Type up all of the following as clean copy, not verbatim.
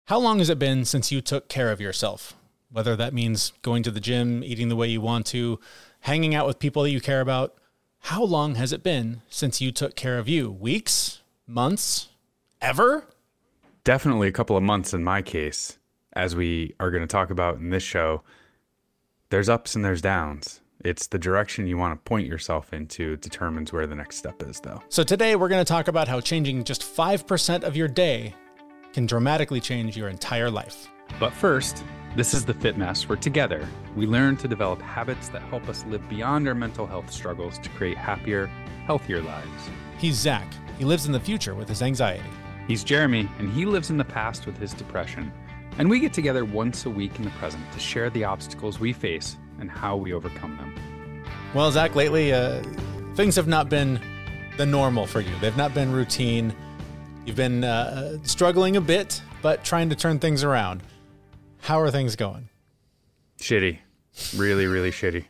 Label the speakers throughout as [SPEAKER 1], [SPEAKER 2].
[SPEAKER 1] How long has it been since you took care of yourself? Whether that means going to the gym, eating the way you want to, hanging out with people that you care about. How long has it been since you took care of you? Weeks? Months? Ever?
[SPEAKER 2] Definitely a couple of months in my case. As we are going to talk about in this show, there's ups and there's downs. It's the direction you want to point yourself into determines where the next step is, though.
[SPEAKER 1] So today we're going to talk about how changing just 5% of your day can dramatically change your entire life.
[SPEAKER 3] But first, this is the Fit Mess, where together we learn to develop habits that help us live beyond our mental health struggles to create happier, healthier lives.
[SPEAKER 1] He's Zach. He lives in the future with his anxiety.
[SPEAKER 3] He's Jeremy, and he lives in the past with his depression. And we get together once a week in the present to share the obstacles we face and how we overcome them.
[SPEAKER 1] Well, Zach, lately, things have not been the normal for you. They've not been routine. You've been struggling a bit, but trying to turn things around. How are things going?
[SPEAKER 2] Shitty. Really, really shitty.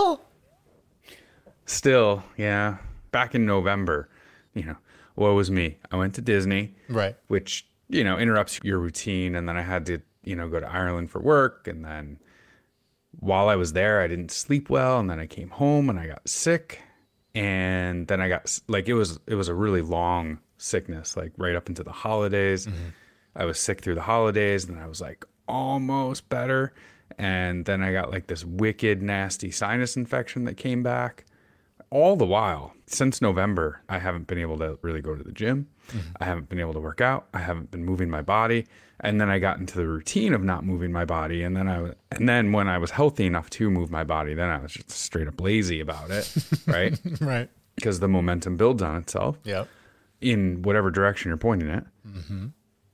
[SPEAKER 1] Still,
[SPEAKER 2] yeah. Back in November, woe was me. I went to Disney,
[SPEAKER 1] right?
[SPEAKER 2] Which, interrupts your routine. And then I had to, go to Ireland for work. And then while I was there, I didn't sleep well. And then I came home and I got sick. And then I got, it was a really long sickness, right up into the holidays. Mm-hmm. I was sick through the holidays. And then I was almost better. And then I got this wicked, nasty sinus infection that came back. All the while, since November, I haven't been able to really go to the gym. Mm-hmm. I haven't been able to work out. I haven't been moving my body. And then I got into the routine of not moving my body. And then when I was healthy enough to move my body, then I was just straight up lazy about it, right?
[SPEAKER 1] Right.
[SPEAKER 2] Because the momentum builds on itself.
[SPEAKER 1] Yep.
[SPEAKER 2] In whatever direction you're pointing it.
[SPEAKER 1] Mm-hmm.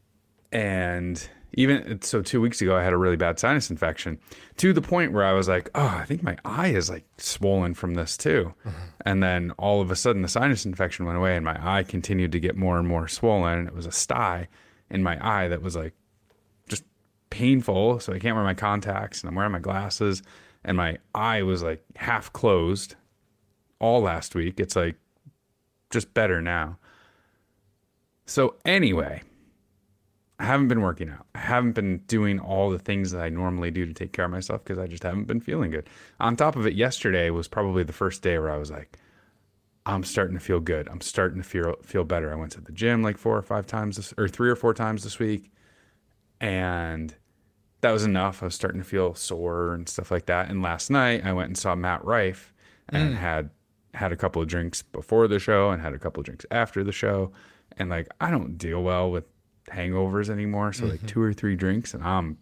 [SPEAKER 2] And so 2 weeks ago, I had a really bad sinus infection to the point where I was I think my eye is swollen from this too. Mm-hmm. And then all of a sudden the sinus infection went away and my eye continued to get more and more swollen. And it was a sty in my eye that was just painful. So I can't wear my contacts and I'm wearing my glasses and my eye was half closed all last week. It's just better now. So anyway, I haven't been working out. I haven't been doing all the things that I normally do to take care of myself because I just haven't been feeling good. On top of it, yesterday was probably the first day where I was I'm starting to feel good. I'm starting to feel better. I went to the gym 3 or 4 times this week. And that was enough. I was starting to feel sore and stuff like that. And last night I went and saw Matt Rife and had a couple of drinks before the show and had a couple of drinks after the show. And I don't deal well with hangovers anymore, so 2 or 3 drinks and I'm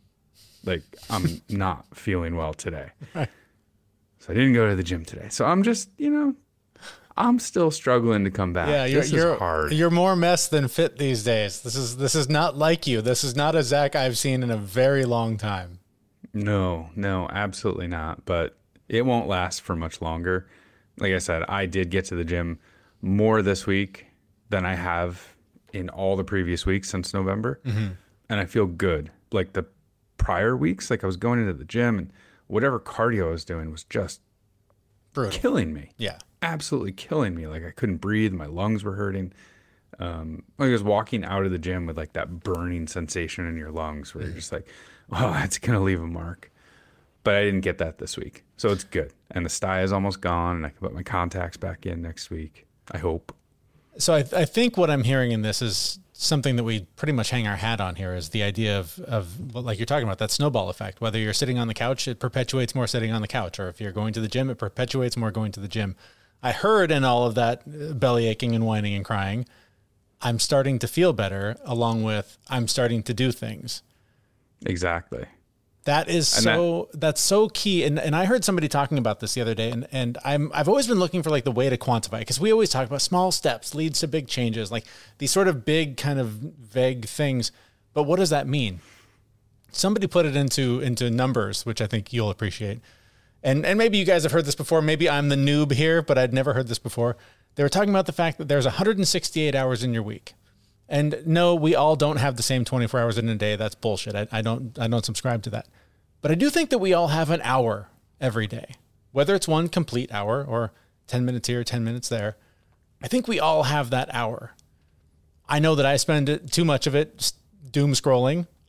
[SPEAKER 2] not feeling well today.
[SPEAKER 1] Right.
[SPEAKER 2] So I didn't go to the gym today. So I'm just, I'm still struggling to come back.
[SPEAKER 1] Yeah,
[SPEAKER 2] this is hard.
[SPEAKER 1] You're more mess than fit these days. This is not like you. This is not a Zach I've seen in a very long time.
[SPEAKER 2] No, absolutely not. But it won't last for much longer. Like I said, I did get to the gym more this week than I have in all the previous weeks since November. Mm-hmm. And I feel good. The prior weeks, I was going into the gym and whatever cardio I was doing was just brutal. Killing me.
[SPEAKER 1] Yeah.
[SPEAKER 2] Absolutely killing me. I couldn't breathe. My lungs were hurting. I was walking out of the gym with that burning sensation in your lungs where you're just oh, that's going to leave a mark. But I didn't get that this week. So it's good. And the sty is almost gone and I can put my contacts back in next week. I hope.
[SPEAKER 1] So I think what I'm hearing in this is something that we pretty much hang our hat on here is the idea of like you're talking about, that snowball effect. Whether you're sitting on the couch, it perpetuates more sitting on the couch. Or if you're going to the gym, it perpetuates more going to the gym. I heard in all of that belly aching and whining and crying, I'm starting to feel better along with I'm starting to do things.
[SPEAKER 2] Exactly.
[SPEAKER 1] That's so key. And I heard somebody talking about this the other day and I've always been looking for the way to quantify it because we always talk about small steps leads to big changes, these sort of big kind of vague things. But what does that mean? Somebody put it into numbers, which I think you'll appreciate. And maybe you guys have heard this before. Maybe I'm the noob here, but I'd never heard this before. They were talking about the fact that there's 168 hours in your week. And no, we all don't have the same 24 hours in a day. That's bullshit. I don't subscribe to that. But I do think that we all have an hour every day, whether it's one complete hour or 10 minutes here, 10 minutes there. I think we all have that hour. I know that I spend too much of it doom scrolling.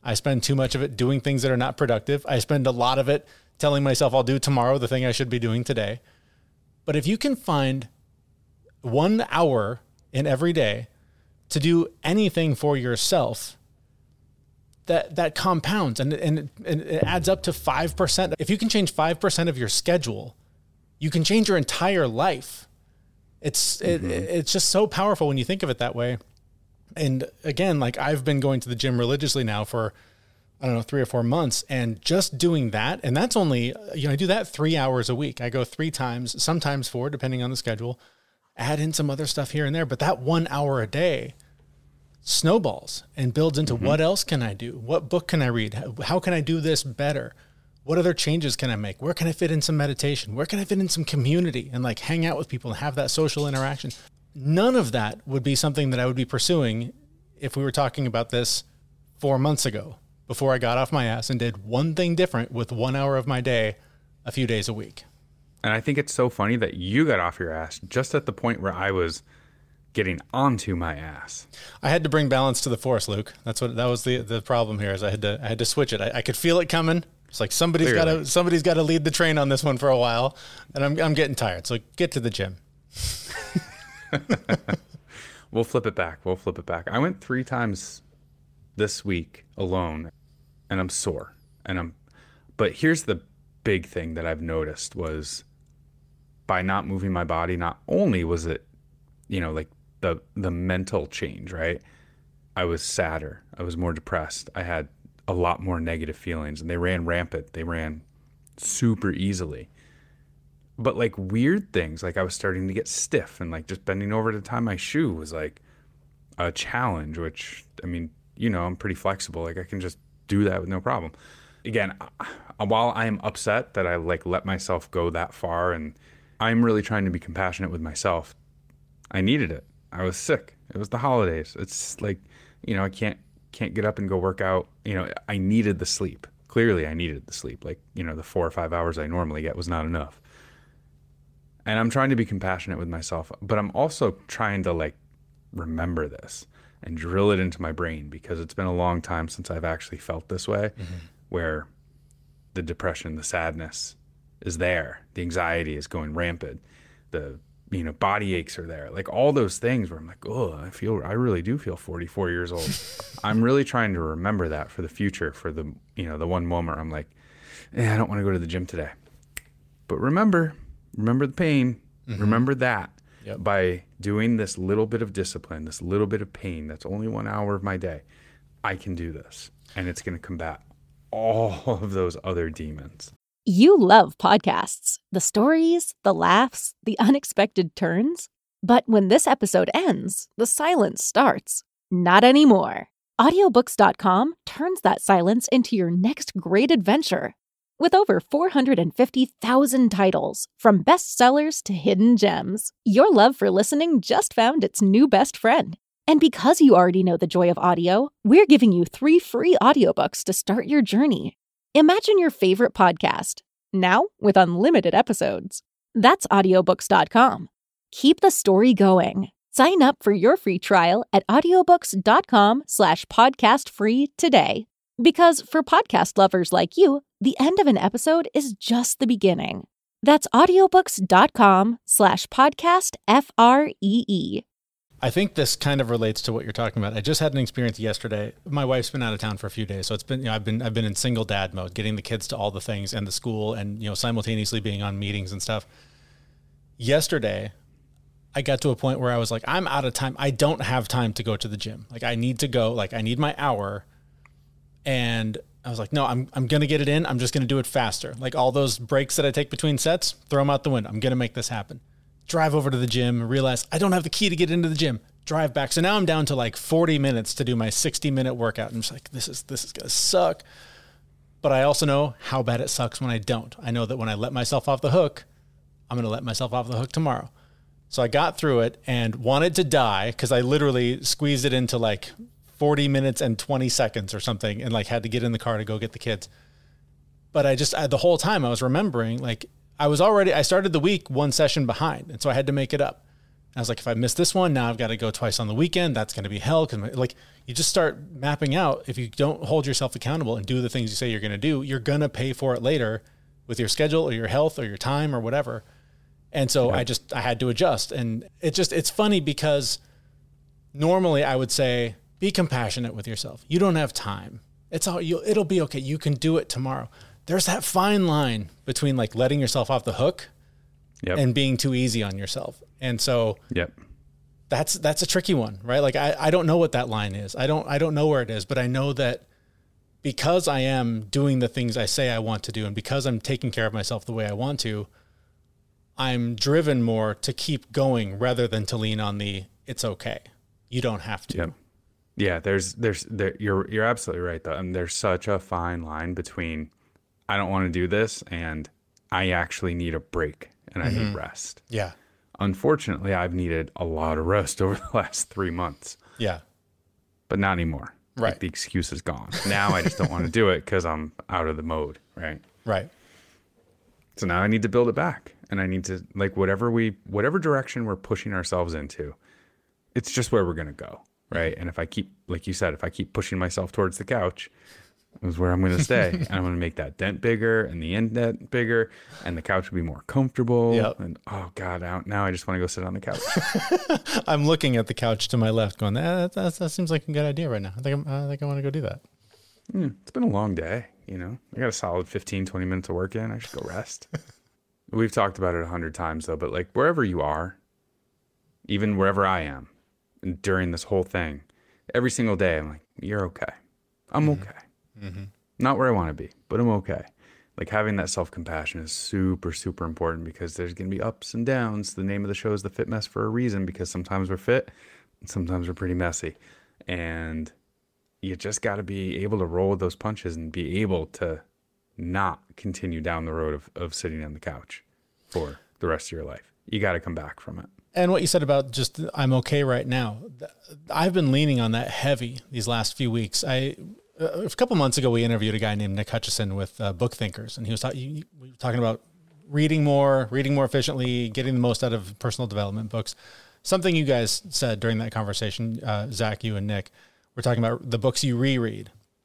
[SPEAKER 1] I spend too much of it doing things that are not productive. I spend a lot of it telling myself I'll do tomorrow the thing I should be doing today. But if you can find 1 hour in every day to do anything for yourself, that compounds and it adds up to 5%. If you can change 5% of your schedule, you can change your entire life. It's just so powerful when you think of it that way. And again, like I've been going to the gym religiously now for, 3 or 4 months, and just doing that. And that's only, I do that 3 hours a week. I go 3 times, sometimes 4, depending on the schedule, add in some other stuff here and there. But that 1 hour a day snowballs and builds into what else can I do? What book can I read? How can I do this better? What other changes can I make? Where can I fit in some meditation? Where can I fit in some community and like hang out with people and have that social interaction? None of that would be something that I would be pursuing if we were talking about this 4 months ago, before I got off my ass and did one thing different with 1 hour of my day, a few days a week.
[SPEAKER 2] And I think it's so funny that you got off your ass just at the point where I was getting onto my ass.
[SPEAKER 1] I had to bring balance to the force, Luke. That was the problem here. Is I had to switch it. I could feel it coming. It's like somebody's got to lead the train on this one for a while, and I'm getting tired. So get to the gym.
[SPEAKER 2] We'll flip it back. I went 3 times this week alone, and I'm sore. But here's the big thing that I've noticed was by not moving my body, not only was it, like the mental change, right? I was sadder. I was more depressed. I had a lot more negative feelings, and they ran rampant. They ran super easily. But like weird things, like I was starting to get stiff, and like just bending over to tie my shoe was like a challenge, which, I'm pretty flexible. Like I can just do that with no problem. Again, while I am upset that I like let myself go that far, and I'm really trying to be compassionate with myself, I needed it. I was sick. It was the holidays. It's like, I can't get up and go work out. I needed the sleep. Clearly I needed the sleep. Like, the 4 or 5 hours I normally get was not enough. And I'm trying to be compassionate with myself, but I'm also trying to like remember this and drill it into my brain, because it's been a long time since I've actually felt this way, where the depression, the sadness is there. The anxiety is going rampant. The body aches are there. Like all those things where I'm like, I really do feel 44 years old. I'm really trying to remember that for the future, for the, the one moment I'm like, I don't want to go to the gym today. But remember the pain, remember that. Yep. By doing this little bit of discipline, this little bit of pain, that's only 1 hour of my day, I can do this. And it's going to combat all of those other demons.
[SPEAKER 4] You love podcasts, the stories, the laughs, the unexpected turns. But when this episode ends, the silence starts. Not anymore. Audiobooks.com turns that silence into your next great adventure. With over 450,000 titles, from bestsellers to hidden gems, your love for listening just found its new best friend. And because you already know the joy of audio, we're giving you 3 free audiobooks to start your journey. Imagine your favorite podcast, now with unlimited episodes. That's audiobooks.com. Keep the story going. Sign up for your free trial at audiobooks.com/podcastfree today. Because for podcast lovers like you, the end of an episode is just the beginning. That's audiobooks.com/podcastfree.
[SPEAKER 1] I think this kind of relates to what you're talking about. I just had an experience yesterday. My wife's been out of town for a few days, so it's been, I've been in single dad mode, getting the kids to all the things and the school, and simultaneously being on meetings and stuff. Yesterday, I got to a point where I was like, I'm out of time. I don't have time to go to the gym. Like I need to go. Like I need my hour. And I was like, no, I'm going to get it in. I'm just going to do it faster. Like all those breaks that I take between sets, throw them out the window. I'm going to make this happen. Drive over to the gym, realize I don't have the key to get into the gym. Drive back. So now I'm down to like 40 minutes to do my 60-minute workout. I'm just like, this is going to suck. But I also know how bad it sucks when I don't. I know that when I let myself off the hook, I'm going to let myself off the hook tomorrow. So I got through it and wanted to die because I literally squeezed it into like 40 minutes and 20 seconds or something, and like had to get in the car to go get the kids. But the whole time I was remembering, like I started the week 1 session behind, and so I had to make it up. And I was like, if I miss this one, now I've got to go twice on the weekend. That's going to be hell. Cause like you just start mapping out. If you don't hold yourself accountable and do the things you say you're going to do, you're going to pay for it later with your schedule or your health or your time or whatever. And so I had to adjust. And it's funny because normally I would say, be compassionate with yourself. You don't have time. It'll be okay. You can do it tomorrow. There's that fine line between like letting yourself off the hook and being too easy on yourself. And so that's a tricky one, right? Like I don't know what that line is. I don't know where it is, but I know that because I am doing the things I say I want to do, and because I'm taking care of myself the way I want to, I'm driven more to keep going rather than to lean on it's okay. You don't have to.
[SPEAKER 2] Yep. Yeah, you're absolutely right though. And there's such a fine line between I don't want to do this and I actually need a break and I need rest.
[SPEAKER 1] Yeah.
[SPEAKER 2] Unfortunately, I've needed a lot of rest over the last 3 months.
[SPEAKER 1] Yeah.
[SPEAKER 2] But not anymore.
[SPEAKER 1] Right.
[SPEAKER 2] Like the excuse is gone. Now I just don't want to do it because I'm out of the mode. Right.
[SPEAKER 1] Right.
[SPEAKER 2] So now I need to build it back. And I need to, like, whatever direction we're pushing ourselves into, it's just where we're going to go. Right. And if I keep, like you said, if I keep pushing myself towards the couch, is where I'm going to stay. And I'm going to make that dent bigger and the indent bigger, and the couch will be more comfortable.
[SPEAKER 1] Yep.
[SPEAKER 2] And oh God, now I just want to go sit on the couch.
[SPEAKER 1] I'm looking at the couch to my left going, that seems like a good idea right now. I think I want to go do that.
[SPEAKER 2] It's been a long day. You know, I got a solid 15, 20 minutes of work in. I should go rest. We've talked about it 100 times though, but like wherever you are, even wherever I am, and during this whole thing, every single day, I'm like, you're okay. I'm okay. Mm-hmm. Not where I want to be, but I'm okay. Like having that self-compassion is super, super important because there's going to be ups and downs. The name of the show is The Fit Mess for a reason, because sometimes we're fit and sometimes we're pretty messy. And you just got to be able to roll with those punches and be able to not continue down the road of sitting on the couch for the rest of your life. You got to come back from it.
[SPEAKER 1] And what you said about just, I'm okay right now. I've been leaning on that heavy these last few weeks. A couple months ago, we interviewed a guy named Nick Hutchison with Book Thinkers, and he was talking about reading more efficiently, getting the most out of personal development books. Something you guys said during that conversation, Zach, you and Nick, were talking about the books you reread.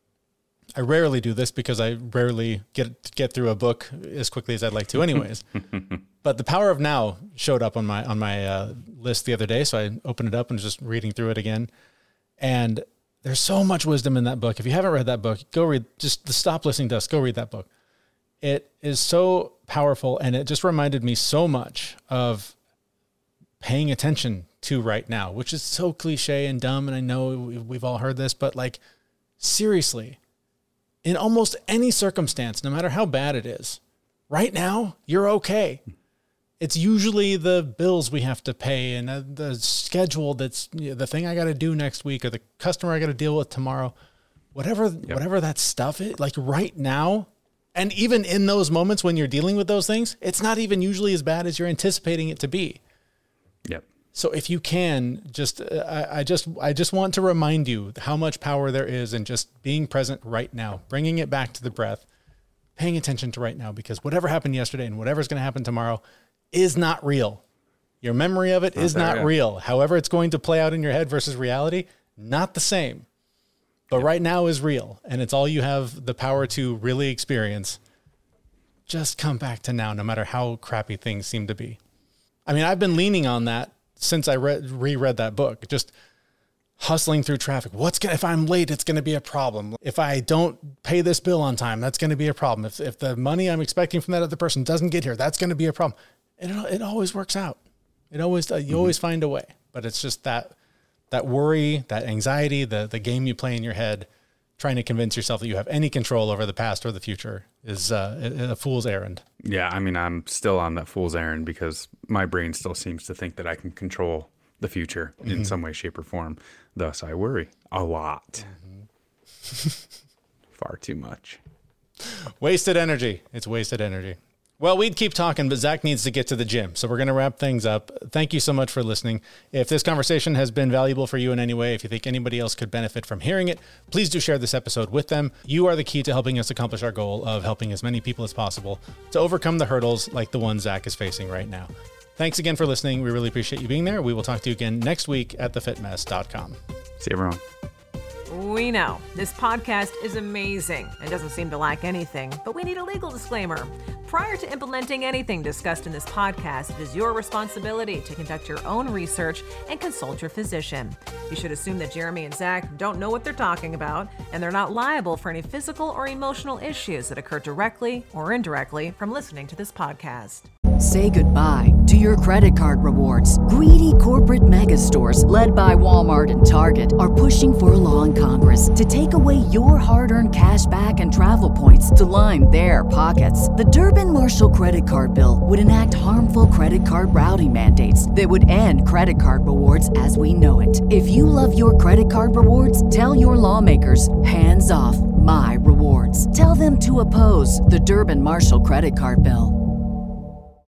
[SPEAKER 1] I rarely do this because I rarely get through a book as quickly as I'd like to anyways. But The Power of Now showed up on my list the other day, so I opened it up and was just reading through it again. And there's so much wisdom in that book. If you haven't read that book, go read, just stop listening to us, go read that book. It is so powerful, and it just reminded me so much of paying attention to right now, which is so cliche and dumb, and I know we've all heard this, but like, seriously, in almost any circumstance, no matter how bad it is, right now, you're okay. It's usually the bills we have to pay and the schedule that's the thing I got to do next week, or the customer I got to deal with tomorrow, whatever that stuff is, like right now. And even in those moments when you're dealing with those things, it's not even usually as bad as you're anticipating it to be.
[SPEAKER 2] Yep.
[SPEAKER 1] So if you can I just want to remind you how much power there is in just being present right now, bringing it back to the breath, paying attention to right now, because whatever happened yesterday and whatever's going to happen tomorrow is not real. Your memory of it is not real. However it's going to play out in your head versus reality, not the same. But right now is real, and it's all you have the power to really experience. Just come back to now, no matter how crappy things seem to be. I mean, I've been leaning on that since I reread that book, just hustling through traffic. If I'm late, it's going to be a problem. If I don't pay this bill on time, that's going to be a problem. If the money I'm expecting from that other person doesn't get here, that's going to be a problem. It always works out. It always, you always find a way, but it's just that worry, that anxiety, the game you play in your head, trying to convince yourself that you have any control over the past or the future is a fool's errand.
[SPEAKER 2] Yeah, I mean, I'm still on that fool's errand because my brain still seems to think that I can control the future in some way, shape, or form. Thus, I worry a lot. Far too much.
[SPEAKER 1] Wasted energy. It's wasted energy. Well, we'd keep talking, but Zach needs to get to the gym. So we're going to wrap things up. Thank you so much for listening. If this conversation has been valuable for you in any way, if you think anybody else could benefit from hearing it, please do share this episode with them. You are the key to helping us accomplish our goal of helping as many people as possible to overcome the hurdles like the one Zach is facing right now. Thanks again for listening. We really appreciate you being there. We will talk to you again next week at thefitmess.com.
[SPEAKER 2] See everyone.
[SPEAKER 5] We know this podcast is amazing and doesn't seem to lack anything, but we need a legal disclaimer. Prior to implementing anything discussed in this podcast, it is your responsibility to conduct your own research and consult your physician. You should assume that Jeremy and Zach don't know what they're talking about, and they're not liable for any physical or emotional issues that occur directly or indirectly from listening to this podcast.
[SPEAKER 6] Say goodbye to your credit card rewards. Greedy corporate mega stores, led by Walmart and Target, are pushing for a law in Congress to take away your hard-earned cash back and travel points to line their pockets. The Durbin-Marshall credit card bill would enact harmful credit card routing mandates that would end credit card rewards as we know it. If you love your credit card rewards, tell your lawmakers, hands off my rewards. Tell them to oppose the Durbin-Marshall credit card bill.